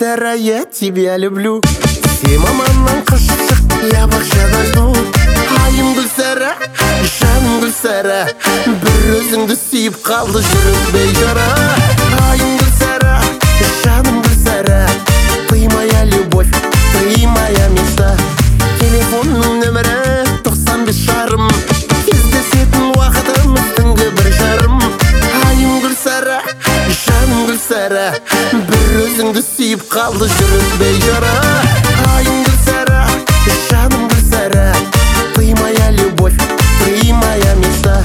Гульсара, я тебя люблю. Все маманнан қышып шық, я бақшада жду. Айым Гүлсара, жаным Гүлсара, бір өзіңді сүйіп қалды жүрек бейжара. Айым Гүлсара, жаным Гүлсара, ты моя любовь, ты моя мечта. Телефонның нөмірі 95 жарым, кездесетін уақытымыз түнгі 1 жарым. Айым Гүлсара, жаным Гүлсара, бір өзіңді сүйіп қалды жүрек бейжара. Айым Гүлсара, жаным Гүлсара, ты моя любовь, ты моя мечта.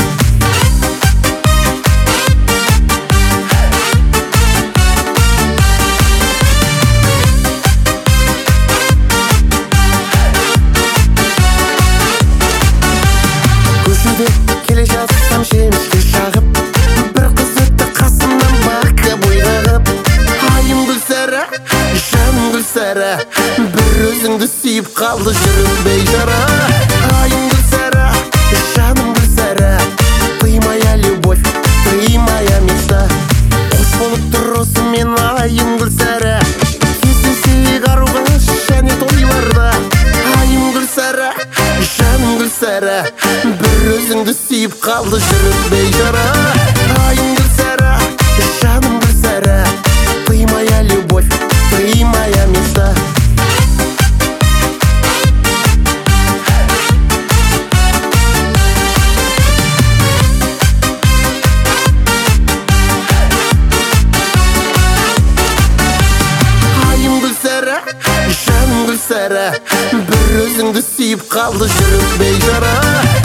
Көшуде келе жатсам жеміске шағып, бір қыз өтті қасымнан баққа бойғағып. Айым Гүлсара, жаным Гүлсара, бір өзіңді сүйіп қалды жүрек бейжара. Айым Гүлсара, жаным Гүлсара, ты моя любовь, ты моя мечта. Қош болып тұр осымен айым Гүлсара, кездесейік аруға және тойларда. Айым Гүлсара, жаным Гүлсара, бір өзіңді сүйіп қалды жүрек бейжара. Айым Гүлсара, жаным Гүлсара, ты моя любовь, ты моя мечта. Айым Гүлсара, жаным Гүлсара, бір өзіңді сүйіп қалды жүрек бейжара.